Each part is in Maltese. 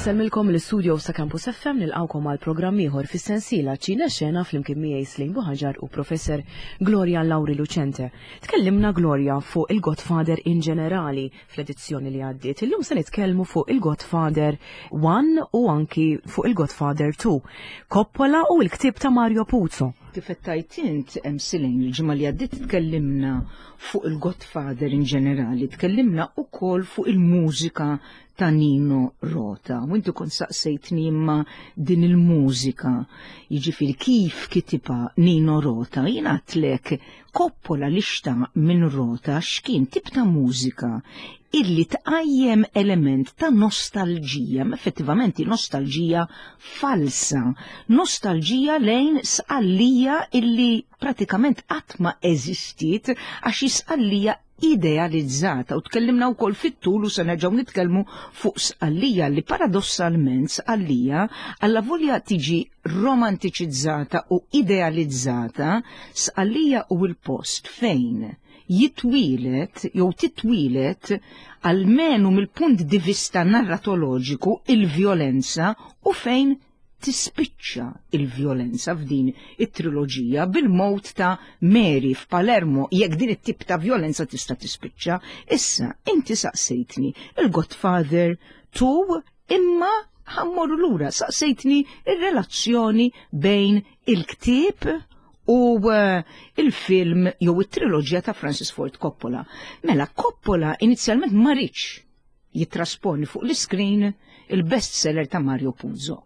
Nselmilkom l-studio sa Campus FM nilqawkom għal programm ieħor fis-sensiela ċina xena flimkien miegħi Slim Buħaġar u Professor Gloria Lauri Lucente. Tkellimna Gloria fuq il-Godfather in ġenerali fl-edizzjoni li għaddiet. Illum se nitkellmu fuq il-Godfather 1 u anki fuq il-Godfather 2. Coppola u l-ktieb ta' Mario Puzo. Kif tajtint Silin il-ġimgħa li għaddiet tkellimna fuq il-Godfather in ġenerali, tkellimna wkoll fuq il-mużika ta' Nino Rota. U inti kont saqsejtni imma din il-mużika, jiġifieri kif kitiba Nino Rota, jien għatlek Coppola li xtaq minn Rota x'kien tip ta' mużika illi tqajjem element ta' nostalġija, effettivament nostalġija falsa, nostalġija lejn sqallija illi pratikament qatt ma eżistiet għax sqallija idealizzata u tkellimna wkoll fit-tul u se nerġgħu nitkellmu fuq sqallija li paradossalment sqallija alla volja tiġi romantiċizzata u idealizzata, sqallija u l-post fejn jitwilet jew titwilet almenu mill-punt di vista narratoloġiku il-vjolenza u fejn tispiċċa il-vjolenza f'din it-triloġija bil-mowt ta' Mary f'Palermo, jekk din it-tip ta' vjolenza tista' tispiċċa. Issa inti saqsejtni il-Godfather 2 imma ħammorru lura saqsejtni ir-relazzjoni bejn il-ktieb u il-film jew it-triloġija ta' Francis Ford Coppola. Mela Coppola inizjalment ma rridx jitrasponi fuq l-iskrin il-bestseller ta' Mario Puzo.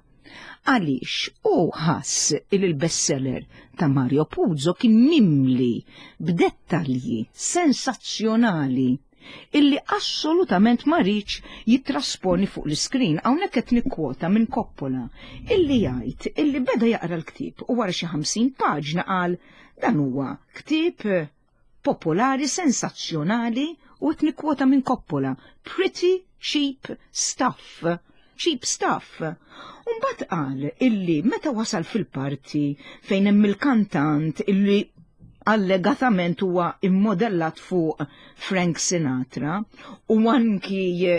Għaliex u ħass il-bestseller ta' Mario Puzo kien mimli b'dettalji sensazzjonali illi assolutament ma rridx jitrasponi fuq l-iskrin. Hawnhekk qed nikkwota minn Coppola illi jgħid illi beda jaqra l-ktieb u wara xi 50 paġna qal dan huwa ktieb popolari sensazzjonali u qed nikkwota minn Coppola pretty cheap stuff. Cheap stuff. Mbagħad qal illi meta wasal fil-parti fejn hemm il-kantant illi allegatament huwa immodellat fuq Frank Sinatra u anki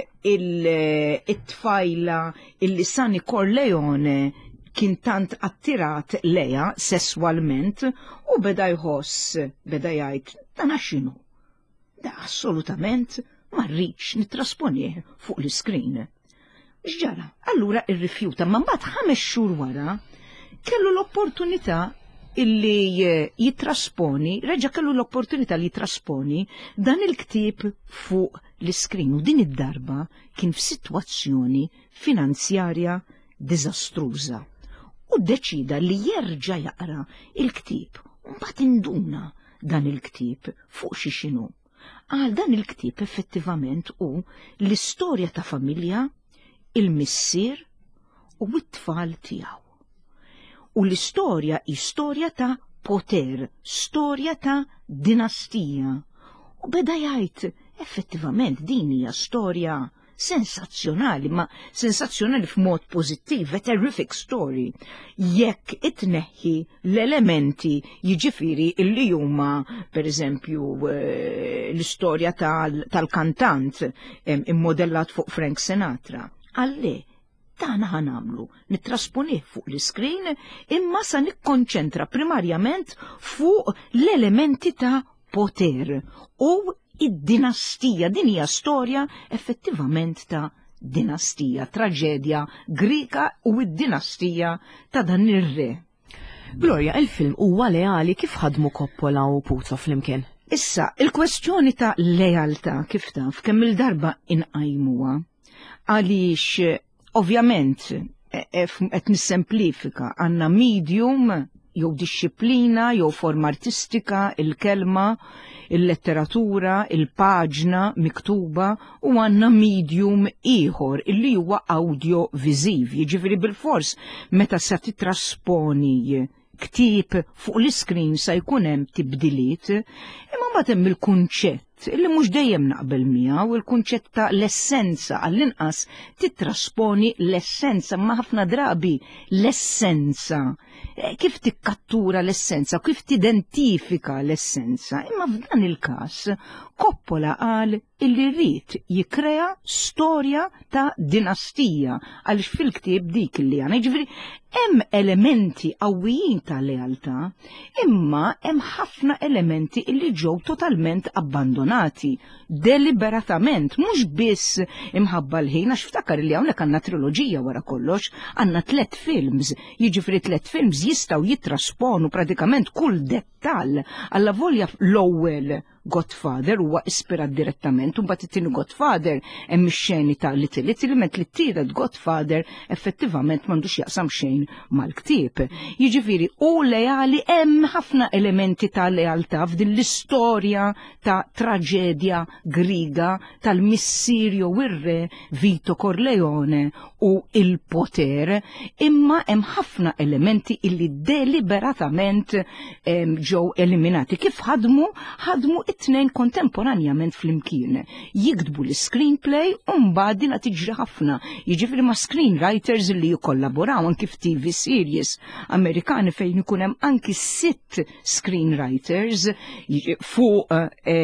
it-tfajla illi Sonny Corleone kien tant attirat leja sessualment u beda jħoss, beda jgħid dan x'inhu. Da assolutament ma rridx nittrasponih fuq l-iskrin. X'ġara? Allura irrifjuta, ma mbagħad 5 xhur wara kellu l-opportunità illi jitrasponi, reġa kellu l-opportunità li jitrasponi dan il-ktieb fuq l-iskrin u din id-darba kien f'sitwazzjoni finanzjarja diżastruża. U ddeċida li jerġa' jaqra il-ktieb u mbagħad induna dan il-ktieb fuq xi xinu. Għal dan il-ktieb effettivament hu l-istorja ta' familja, il-missier u t-tfal tiegħu. U l-istorja istorja ta' poter, storja ta' dinastija. U beda jgħid effettivament din hija storja sensazzjonali, ma sensazzjonali f'mod pożittiv, a terrific story. Jekk itneħħi l-elementi jiġifieri illi huma pereżempju l-istorja tal-kantant immodellat fuq Frank Sinatra. Għalle, dan ħanamlu, nittrasponih fuq l-iskrin imma sa nikkonċentra primarjament fuq l-elementi ta' poter u id-dinastija. Din hija storja effettivament ta' dinastija, traġedja Grika u id-dinastija ta' dan ir-re. Gloria, il-film huwa leali kif ħadmu Coppola u Puzo flimkien? Issa, il-kwestjoni ta' lealtà kif taf kemm il-darba inqajmuha għaliex ovvjament qed nissemplifika għandna medium jew disċiplina jew forma artistika, il-kelma, il-letteratura, il-paġna miktuba u għandna medium ieħor illi huwa audio-visiv. Jiġifieri bil-fors meta se titrasponi ktieb fuq l-iskrin sa jkun hemm tibdiliet, imma mbagħad hemm il-kunċett kunċett li mhux dejjem naqbel miegħu, il-kunċett ta' l-essenza għall-inqas titrasponi l-essenza ma' ħafna drabi l-essenza. Kif tikkattura l-essenza, kif tidentifika l-essenza. Imma f'dan il-każ Coppola qal illi rrid jikkrea storja ta' dinastija għaliex fil-ktieb dik li għana. Ġifieri hemm elementi qawwijin ta' lealtà, imma hemm ħafna elementi illi ġew totalment abbandonati, deliberatament, mhux biss imħabba l-ħin, għax ftakar li hawnhekk għandna triloġija wara kollox, għandna 3 films, jiġifieri 3 films jistgħu jittrasponu pratikament kull dettall alla volja l-ewwel Godfather huwa ispirat direttament, u mbagħad it-tieni Godfather hemm ix-xeni ta' Little Italy, ment li t-tielet Godfather effettivament m'għandux jaqsam xejn mal-ktieb. Jiġifieri u leali hemm ħafna elementi ta' lealtà f'din l-istorja ta' traġedja Griga tal-missierju ir-re Vito Corleone u il-poter, imma hemm ħafna elementi illi deliberatament ġew eliminati. Kif ħadmu it-tnejn kontemporanjament flimkien. Jiktbu l-screenplay u mbagħad dinha tiġri ħafna. Jiġifieri ma' screenwriters li jikollaboraw anki f'TV series Amerikani fejn ikun hemm anki 6 screenwriters fuq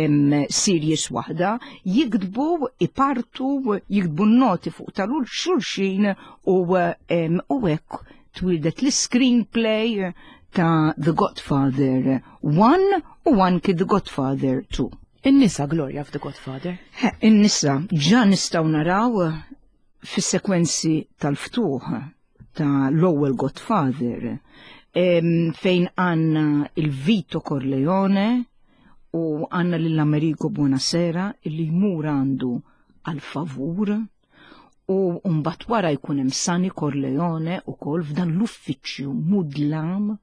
series waħda, jiktbu ipartu, jiktbu noti fuq tal-xulxin u hekk twildet l-screenplay ta' The Godfather 1 u anki The Godfather 2. In-nisa Gloria f'The Godfather? In-nisa ġa nistgħu naraw fis-sekwenzi tal-ftuħ ta' l-ewwel Godfather fejn għandna il-Vito Corleone u għandna lill-Amerigo Buonasera illi jmur għandu għal-favur u mbagħad wara jkun hemm Sonny Corleone ukoll f'dan l-uffiċċju mudlam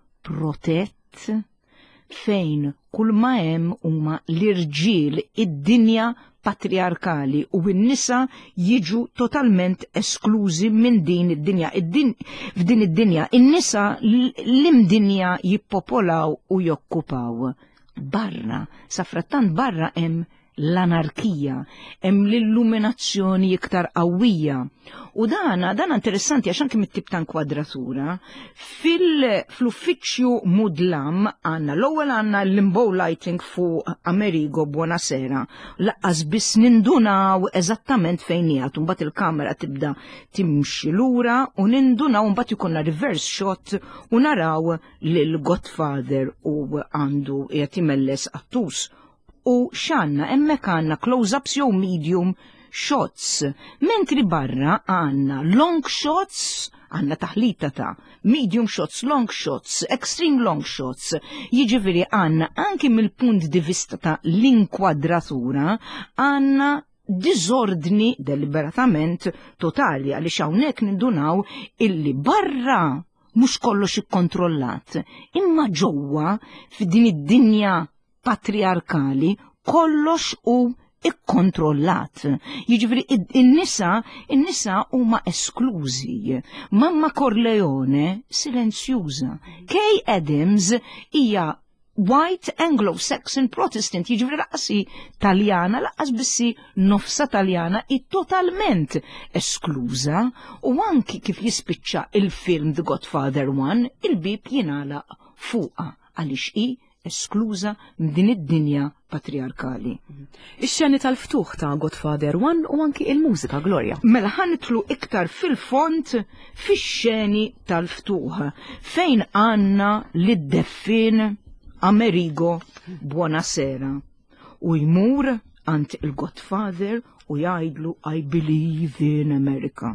protett fejn kull ma hemm huma l-irġiel id-dinja patriarkali u n-nisa jiġu totalment esklużi minn din id-dinja. F'din id-dinja in-nisa l-imdinja jippopolaw u jokkupaw. Barra, sa frattant barra hemm l-anarkija, hemm l-illuminazzjoni iktar qawwija. U dana interessanti għax anke mit-tip ta' kwadratura. Fl-uffiċċju mudlam għandna l-ewwel għandna l-limbow lighting fuq Amerigo Buonasera. Laqqas biss nindunaw eżattament fejn qiegħed, u mbagħad il-kamera tibda timxi lura u nindunaw mbagħad ikunna reverse shot u naraw lil Godfather u għandu qiegħed imelles qattus. U x'għandna hemmhekk għandna close-ups jew medium shots, mentri barra għandna long shots, għandna taħlita ta' medium shots, long shots, extreme long shots. Jiġifieri għandna anki mill-punt di vista ta' l-inkwadratura għandna diżordni deliberatament totali għaliex hawnhekk nindunaw illi barra mhux kollox ikkontrollat, imma ġewwa f'din id-dinja patriarkali kollox u ikkontrollat. Jiġifieri in-nisa huma esklużi. Mamma Corleone silenzjuża. Kay Adams hija white Anglo-Saxon Protestant, jiġifieri laqqasi Taljana, laqqas bissi nofsa Taljana i totalment eskluża, u anki kif jispiċċa il-film The Godfather 1 il-bib jingħalaq fuqha għaliex hi eskluża din id-dinja patriarkali. Ix-xeni tal-ftuħ ta' Godfather 1 u anki il-mużika Gloria. Mela ħanitlu iktar fil-font fix-xeni tal-ftuħ fejn għandna lid-deffin Amerigo Buonasera u jmur għand il-Godfather u jgħidlu I believe in America.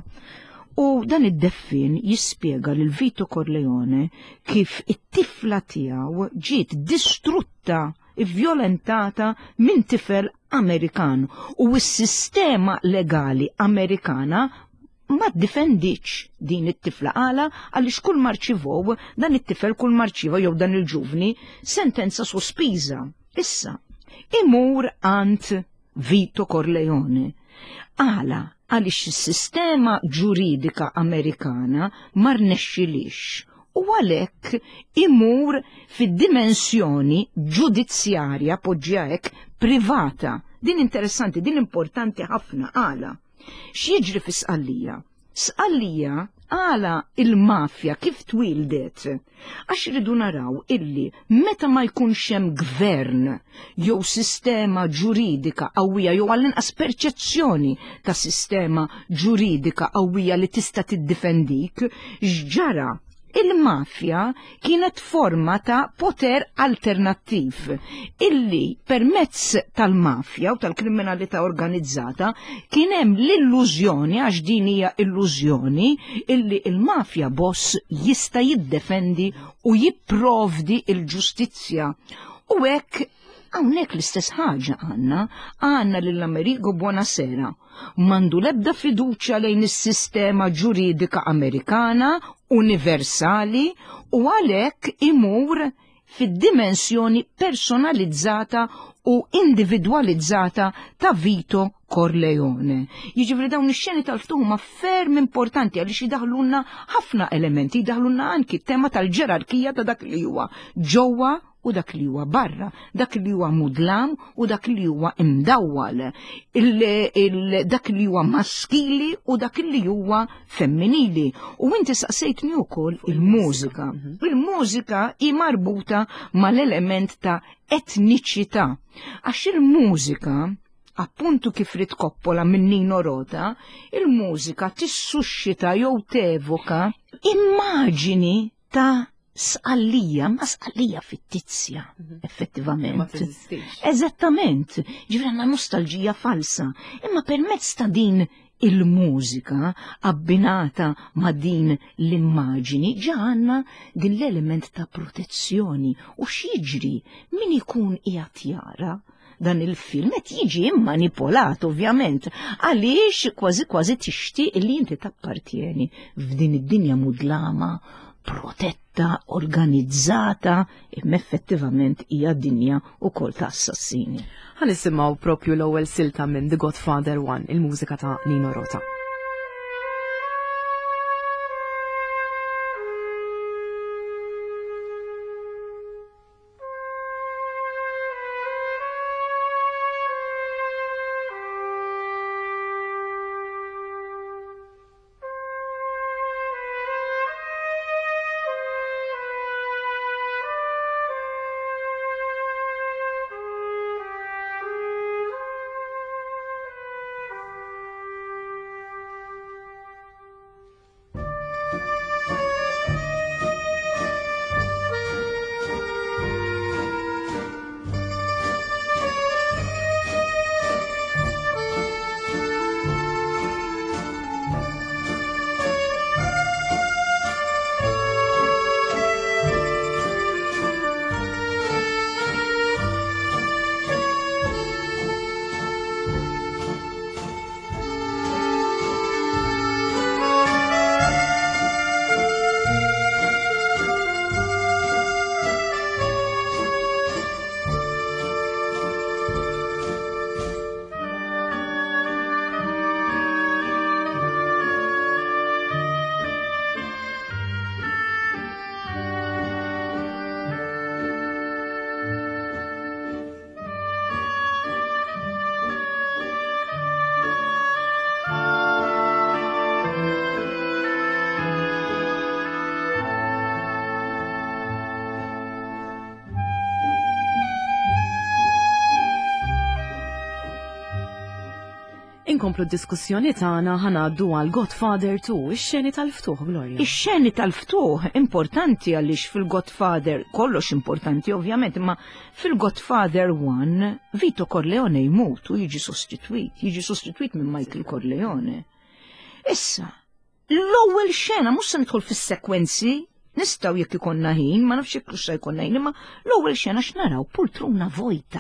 U dan id-deffin jispjega lil Vito Corleone kif it-tifla tiegħu ġiet distrutta, vjolentata minn tifel Amerikan u s-sistema legali Amerikana ma ddifendiċ din it-tifla għala għaliex kull marċivow dan it-tifel kull marċiva jew dan il-ġuvni sentenza sospiża. Issa, imur għand Vito Corleone. Għala għaliex is-sistema ġuridika Amerikana ma rnexxilix u għalhekk imur fid-dimensjoni ġudizzjarja poġġja hekk privata. Din interessanti, din importanti ħafna għala. X'jiġri fi Sqallija? Sqallija għala il-mafja kif twildet. Għax ridu naraw illi meta ma jkunx hemm gvern jew sistema ġuridika qawwija jew għall-inqas perċezzjoni ta' sistema ġuridika qawwija li tista' tiddifendik, x'ġara? Il-mafja kienet forma ta' poter alternattiv illi permezz tal-mafja u tal-kriminalità organizzata kien hemm l-illużjoni, għax din hija illużjoni, illi il-mafja boss jista' jiddefendi u jipprovdi il-ġustizzja. U hekk hawnhekk l-istess ħaġa għandna lill-Amerigo Buonasera. Mandu l-ebda fiduċja lejn is-sistema ġuridika Amerikana universali u għalhekk imur fid-dimensjoni personalizzata u individualizzata ta' Vito Corleone. Jiġifieri dawn ix-xeni tal-ftuħ huma ferm importanti għaliex jidaħlulna ħafna elementi, jidaħlulna anki t-tema tal-ġerarkija ta' dak li huwa ġewwa u dak li huwa barra, dak li huwa mudlam u dak li huwa imdawwal, dak li huwa maskili u dak li huwa femminili. U inti saqsejtni wkoll il-mużika. Il-mużika hi marbuta mal-element ta' etniċità. Għax il-mużika, appuntu kif rid Coppola minn Nino Rota, il-mużika tissuxxita jew tevoka immaġini ta' Sqallija, ma Sqallija fittizja, effettivament. Eżattament, ġifri għandna nostalġija falsa, imma permezz ta' din il-mużika abbinata ma' din l-immaġini ġanna din l-element ta' protezzjoni u x'jiġri min ikun qiegħed jara dan il-film qed jiġi immanipolat ovvjament għaliex kważi tixtieq li inti tappartieni f'din id-dinja mudlama protetta, organizzata, imma effettivament hija dinja wkoll ta' assassini. Ħanisimgħu propju l-ewwel silta minn The Godfather 1, il-mużika ta' Nino Rota. Inkomplu d-diskussjoni tagħna ħanaddu għal Godfather 2, ix-xeni tal-ftuħ, Gloria. Ix-xeni tal-ftuħ importanti għaliex fil-Godfather, kollox importanti ovvjament, imma fil-Godfather 1 Vito Corleone jmut u jiġi sostituit minn Michael Corleone. Issa, l-ewwel xena mhux se nidħol fis-sekwenzi, nistgħu jekk ikonna ħin, ma nafx jekk se jkollna ħin, imma l-ewwel xena x'naraw pultruna vojta.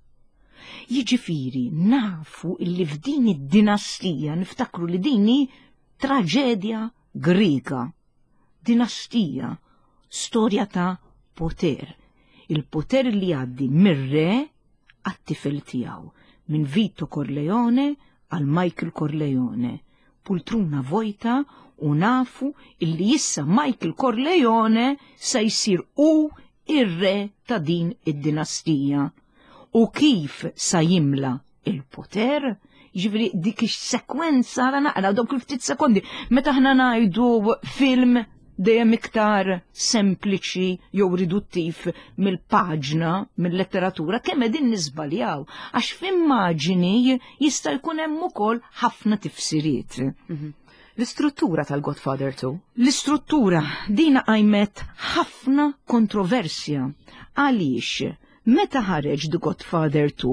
Jiġifieri nafu illi f'din id-dinastija niftakru li dini traġedja Grika. Dinastija, storja ta' poter. Il-poter li għaddi mir-re għat-tifel tiegħu, minn Vito Corleone għal Michael Corleone. Pultruna vojta u nafu illi issa Michael Corleone se jsir u ir-re ta' din id-dinastija. u kif sa jimla il-poter. Ġifri dik ix-sekwenza ara naqra dawk il-ftit sekondi meta aħna ngħidu film dejjem iktar sempliċi jew riduttiv mill-paġna, mill-letteratura, kemm qegħdin niżbaljaw għax f'immaġini jista' jkun hemm ukoll ħafna tifsiriet. L-istruttura tal-Godfather 2? L-istruttura dina għajmet ħafna kontroversja. Għaliex, meta ħareġ The Godfather 2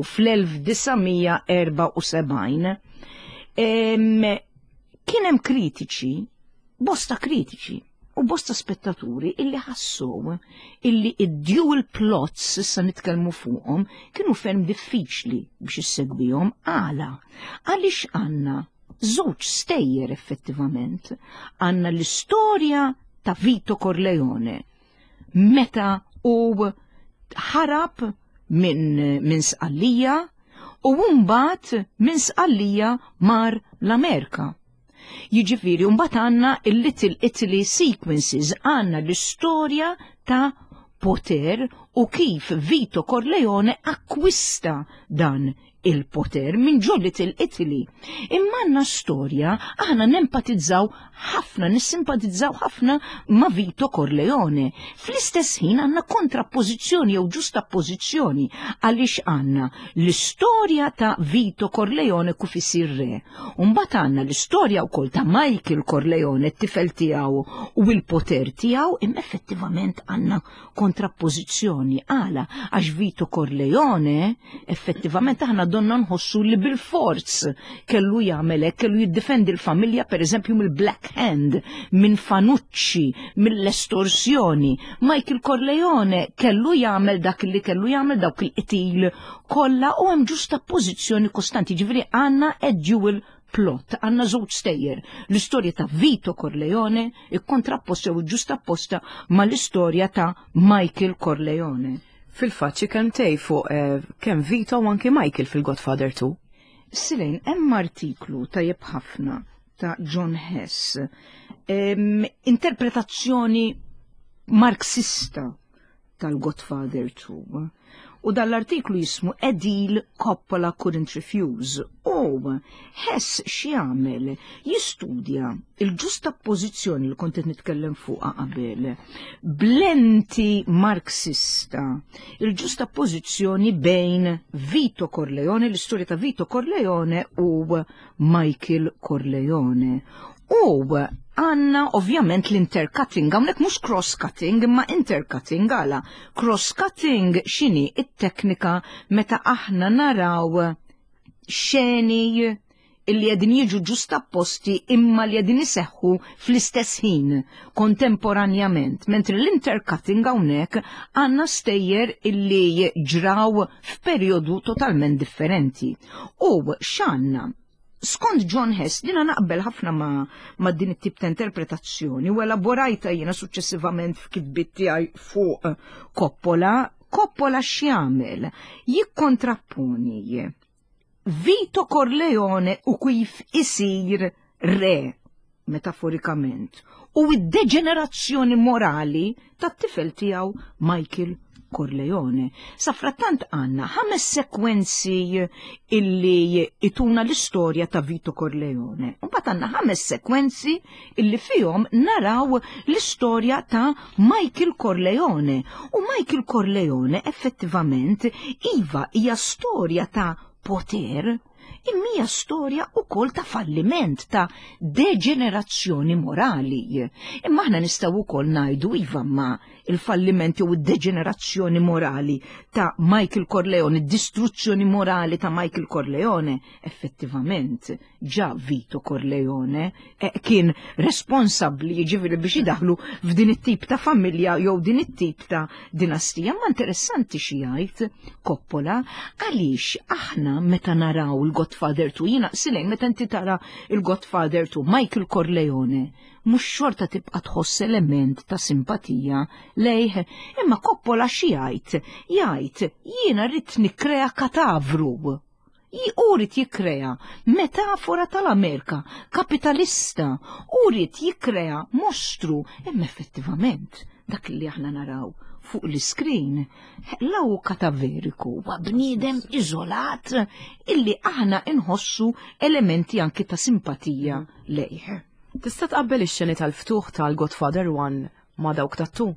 fl-1974, kien hemm kritiċi, bosta kritiċi, u bosta spettaturi illi ħassow illi id-dual plots issa nitkellmu fuqhom kienu ferm diffiċli biex issegwihom għaliex għandna żewġ stejjer effettivament. Għandna l-istorja ta' Vito Corleone meta u ħarab minn sqallija u mbagħad minn sqallija mar l-Amerika. Jiġifieri mbagħad għandna il-Little Italy sequences, għandna l-istorja ta' poter u kif Vito Corleone akkwista dan il-poter minn ġo Little Italy. Imma għandna storja aħna nempatizzaw ħafna, nissimpatizzaw ħafna ma' Vito Corleone. Fl-istess ħin għandna kontrappożizzjoni jew ġustappożizzjoni għaliex għandna l-istorja ta' Vito Corleone kif isir re. Mbagħad għandna l-istorja wkoll ta' Michael Corleone, t-tifel tiegħu u l-poter tiegħu, imma effettivament għandna kontrappożizzjoni għax Vito Corleone effettivament aħna donna nħossu li bil-forz kellu jagħmel hekk, kellu jiddefendi l-familja pereżempju mill-Black Hand, minn Fanucci, mill-estorsjoni. Michael Corleone kellu jagħmel dak li kellu jagħmel dawk il-qtil kollha u hemm ġustappożizzjoni kostanti. Ġifieri għandna dual plot, għandna żewġ stejjer. L-istorja ta' Vito Corleone ikkontrapposta u ġustapposta mal-istorja ta' Michael Corleone. Fil-fatt kemm tej fuq kemm Vito u anke Michael fil-Godfather 2? Silejn, hemm artiklu tajjeb ħafna ta' John Hess, interpretazzjoni marxista tal-Godfather 2. U dal-artiklu jismu Edil Coppola Couldn't Refuse. U Hess xiamel jistudja il-ġustappożizzjoni li kontet nitkellem fuqha qabel blenti marxista, il-ġustappożizzjoni bejn Vito Corleone, l-istorja ta' Vito Corleone u Michael Corleone. U għanna ovvjament l-intercutting, għamlek mux cross-cutting, imma intercutting għala. Cross-cutting xini it-teknika meta aħna naraw xeni illi għedin jiġu ġustapposti imma li għedin jiseħħu fl-istess ħin, kontemporanjament, mentri l-intercutting għawnek għanna stejjer illi ġraw f'perjodu totalment differenti. U xanna? Skont John Hess, dina naqbel ħafna ma din it-tip ta' interpretazzjoni u elaborajta jiena suċċessivament f'kitbiet tiegħi fuq Coppola. Coppola x'jagħmel? Jikkontrapponi Vito Corleone u kif isir re, metaforikament, u id-deġenerazzjoni morali tat-tifel tiegħu Michael Corleone. Safrattant għanna 5 sekwenzi illi ituna l-istorja ta' Vito Corleone. U bat għanna 5 sekwenzi illi fihom naraw l-istorja ta' Michael Corleone. U Michael Corleone effettivament iva hija storja ta' poter, imma storja ukoll ta' falliment, ta' deġenerazzjoni morali. Imma aħna nistgħu wkoll ngħidu iva ma' il-falliment jew id-deġenerazzjoni morali ta' Michael Corleone, id-distruzzjoni morali ta' Michael Corleone, effettivament ġa Vito Corleone kien responsabbli jiġifieri biex jidaħlu f'din it-tip ta' familja jew din it-tip ta' dinastija. Ma interessanti xi jgħid Coppola għaliex aħna meta naraw il-Godfather 2, jiena silejn meta inti tara il-Godfather 2, Michael Corleone mhux xorta tibqa' tħoss element ta' simpatija lejh, imma Coppola xi jgħid jiena rrid nikkrea katavru. urid jikkrea metafora tal-Amerika kapitalista, urid jikkrea mostru, imma effettivament dak li aħna naraw fuq l-iskrin, law kataveriku, wa bniedem iżolat illi aħna inħossu elementi anki ta' simpatija lejh. Tista' tqabbel ix-xeni tal-ftuħ tal-Godfather 1 ma' dawk tat-2?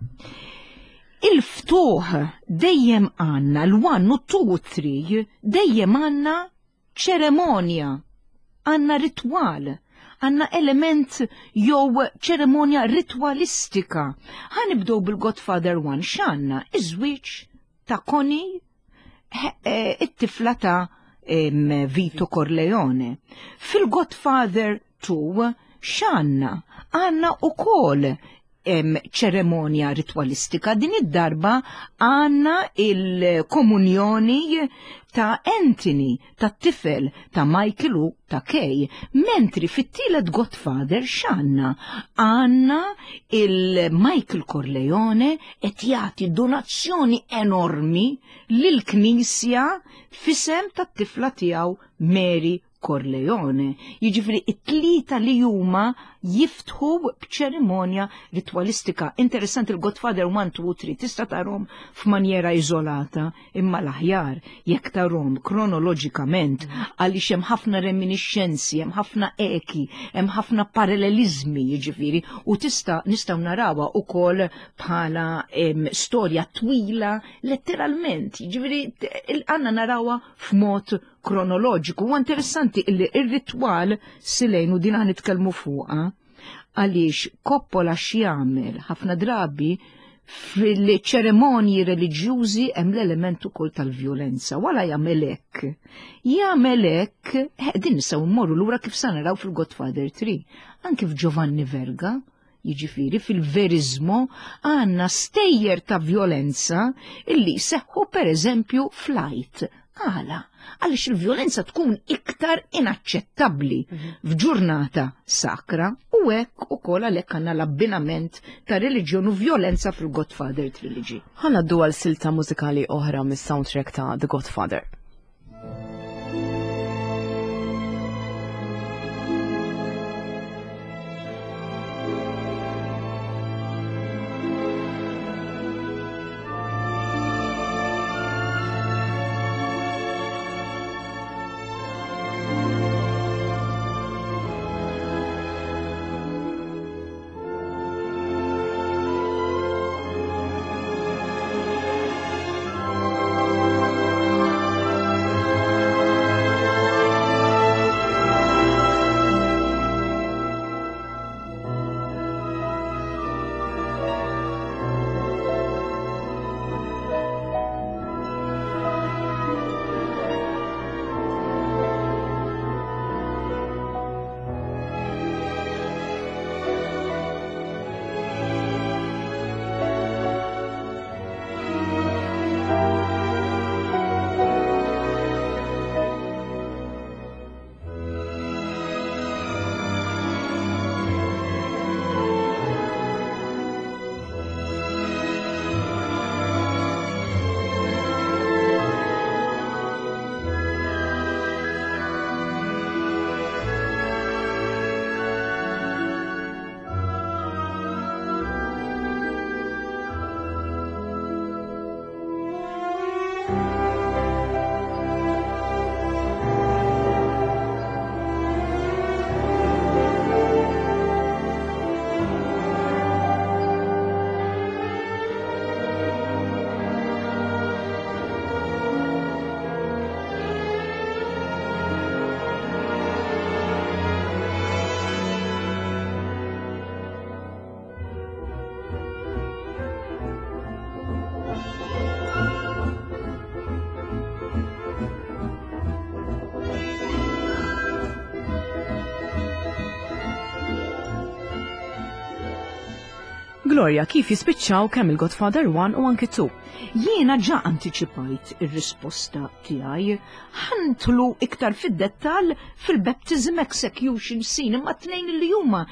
Il-ftuħ dejjem għanna l-1 u 2 u 3 dejjem għanna ċeremonja, għanna ritwal, għanna element jew ċeremonja ritwalistika. Ħanibdew bil-Godfather 1 x'għandna iż-żwieġ ta' Connie, it-tifla ta' Vito Corleone. Fil-Godfather 2 x'għandna? Għandna ukoll ċeremonja ritwalistika. Din id-darba għanna il-komunjoni ta' Anthony, ta' tifel ta' Michael u ta' Kay, mentri fit-tielet Godfather x'għandna? Għanna il-Michael Corleone qed jagħti donazzjoni enormi lill-Knisja fisem tat-tifla tiegħu Mary Corleone. Jiġifieri it-tlieta li huma jiftħu b'ċerimonja ritwalistika. Interessanti il-Godfather 1, 2 u 3 tista' tarhom f'manjera iżolata, imma l-aħjar jekk tarhom kronoloġikament għaliex hemm ħafna reminiscenzi, hemm ħafna eki, hemm ħafna parallelizmi jiġifieri u nistgħu narawha wkoll bħala storja twila letteralment. Jiġifieri għandna narawha f'mod kronoloġiku. U interessanti illi ir-ritwal silejn u din nitkellmu fuqha għaliex Coppola x'jagħmel ħafna drabi fil-ċeremonji reliġjużi hemm l-element ukoll tal-vjolenza. Wara jagħmel hekk. Jagħmel hekk din nistgħu mmorru lura kif sa naraw fil-Godfather 3. Anke f'Giovanni Verga, jiġifieri fil-Verismo għandna stejjer ta' vjolenza illi seħħu pereżempju Flight. Għaliex il-vjolenza tkun iktar inaċċettabbli f'ġurnata sakra u hekk ukoll għalhekk għandna l-abbinament ta' reliġjon u vjolenza fil-Godfather Trilogy. Ħanaddu għal silta mużikali oħra mis-soundtrack ta' The Godfather. Gloria, kif jispiċċaw kemm il-Godfather 1 u anki 2? Jiena ġa antiċipajt ir-risposta tiegħi, ħantlu iktar fid-dettall fil-baptism execution scene, imma tnejn li huma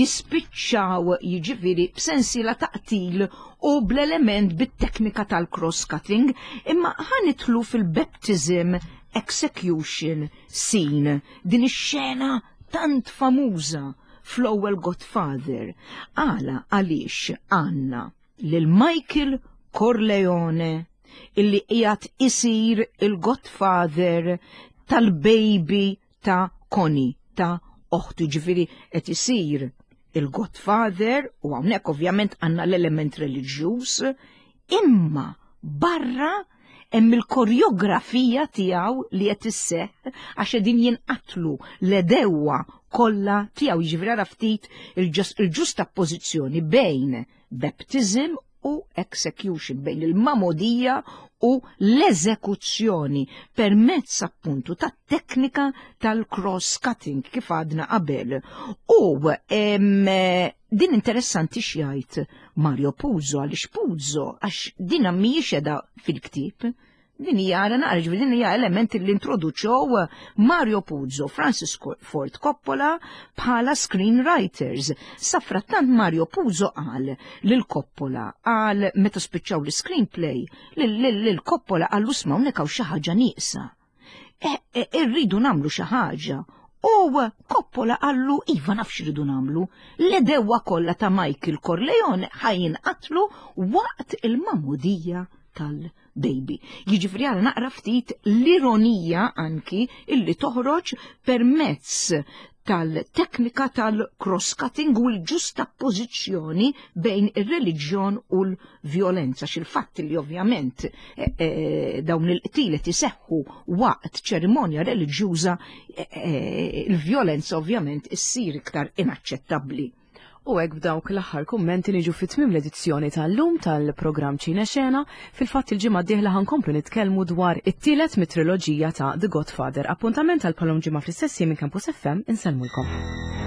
jispiċċaw jiġifieri b'sensiela taqtil u bl-element bit-teknika tal-cross-cutting, imma ħanitlu fil-baptism execution scene, din ix-xena tant famuża fl-ewwel Godfather. Għaliex għandna lil Michael Corleone illi qiegħed isir il-Godfather tal-baby ta' Connie, ta' oħtu, ġifieri qed isir il-Godfather u hawnhekk ovvjament għandna l-element reliġjuż, imma barra hemm il-koreografija tiegħu li qed isseħħ għax qegħdin jinqatlu l-edewwa kollha tiegħu, jiġifieri ara ftit il-ġustappożizzjoni bejn baptism u execution, bejn il-mamodija u l-eżekuzzjoni permezz appuntu ta' teknika tal-cross-cutting kif għadna qabel. U din interessanti xjajt Mario Puzo, għaliex Puzo, għax din mhijiex edha fil-ktieb, din hija din hija element li introduċew Mario Puzo, Francis Ford Coppola bħala screenwriters. Safrattant Mario Puzo qal lil Coppola qal meta spiċċaw l-screenplay lil Coppola qal isma' hawnhekk hawn xi ħaġa nieqsa. Irridu nagħmlu xi ħaġa. U Coppola qallu iva nafx iridu nagħmlu. L-edewwa kollha ta' Michael Corleone ħajinqatlu waqt il-mamudija tal-baby. Jiġifieri għal naqra ftit l-ironija anki illi toħroġ permezz tal-teknika tal-cross-cutting u l-ġustappożizzjoni bejn ir-reliġjon u l-vjolenza. X'il-fatt li ovvjament dawn il-qtielet iseħħu waqt ċerimonja reliġjuża, il-vjolenza ovvjament issir iktar inaċċettabbli. U hekk b'dawk l-aħħar kummenti niġu fit-tmiem l-edizzjoni tal-lum tal-programm Ċina Xena. Fil-fatt il-ġimgħa d-dieħla ħankomplu nitkellmu dwar it-tielet mit-triloġija ta' The Godfather. Appuntament tal-palom ġimgħa fl-istess minn Campus FM insellmulkom.